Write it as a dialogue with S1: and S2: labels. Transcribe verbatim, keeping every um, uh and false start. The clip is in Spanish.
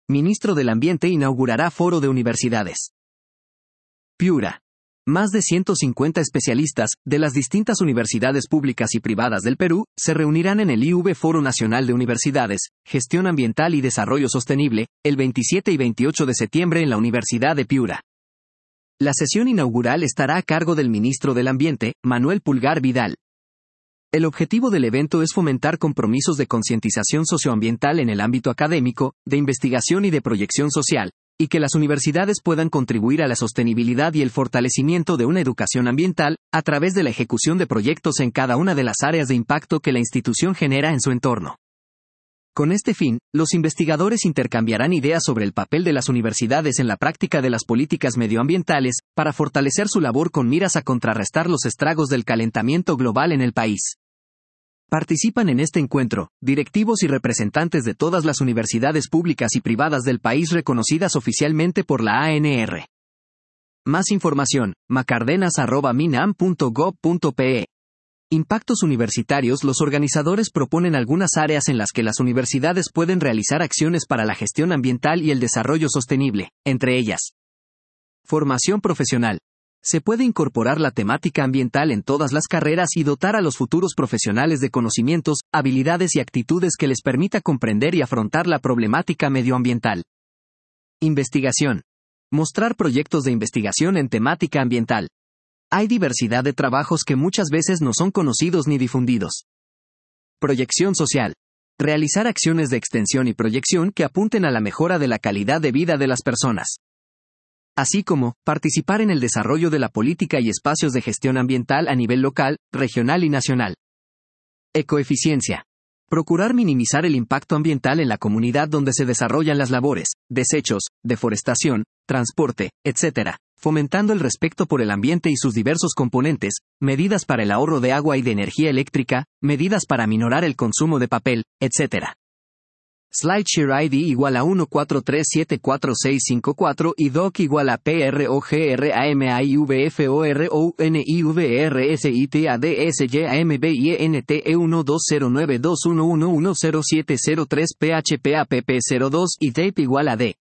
S1: Ministro del Ambiente inaugurará Foro de Universidades. Piura. Más de ciento cincuenta especialistas, de las distintas universidades públicas y privadas del Perú, se reunirán en el I V Foro Nacional de Universidades, Gestión Ambiental y Desarrollo Sostenible, el veintisiete y veintiocho de septiembre en la Universidad de Piura. La sesión inaugural estará a cargo del Ministro del Ambiente, Manuel Pulgar Vidal. El objetivo del evento es fomentar compromisos de concientización socioambiental en el ámbito académico, de investigación y de proyección social, y que las universidades puedan contribuir a la sostenibilidad y el fortalecimiento de una educación ambiental, a través de la ejecución de proyectos en cada una de las áreas de impacto que la institución genera en su entorno. Con este fin, los investigadores intercambiarán ideas sobre el papel de las universidades en la práctica de las políticas medioambientales, para fortalecer su labor con miras a contrarrestar los estragos del calentamiento global en el país. Participan en este encuentro directivos y representantes de todas las universidades públicas y privadas del país reconocidas oficialmente por la A N R. Más información, macardenas arroba minam punto gob punto pe. Impactos universitarios. Los organizadores proponen algunas áreas en las que las universidades pueden realizar acciones para la gestión ambiental y el desarrollo sostenible, entre ellas: formación profesional. Se puede incorporar la temática ambiental en todas las carreras y dotar a los futuros profesionales de conocimientos, habilidades y actitudes que les permita comprender y afrontar la problemática medioambiental. Investigación. Mostrar proyectos de investigación en temática ambiental. Hay diversidad de trabajos que muchas veces no son conocidos ni difundidos. Proyección social. Realizar acciones de extensión y proyección que apunten a la mejora de la calidad de vida de las personas. Así como, participar en el desarrollo de la política y espacios de gestión ambiental a nivel local, regional y nacional. Ecoeficiencia. Procurar minimizar el impacto ambiental en la comunidad donde se desarrollan las labores, desechos, deforestación, transporte, etcétera, fomentando el respeto por el ambiente y sus diversos componentes, medidas para el ahorro de agua y de energía eléctrica, medidas para minorar el consumo de papel, etcétera. SlideShare I D igual a uno cuatro tres siete cuatro seis cinco cuatro y doc igual a P R O G R A M A I V F O R O N I V R S I T A D S Y A M B I E N T E uno dos cero nueve dos uno uno uno cero siete cero tres P H P A P P cero dos y tape igual a D.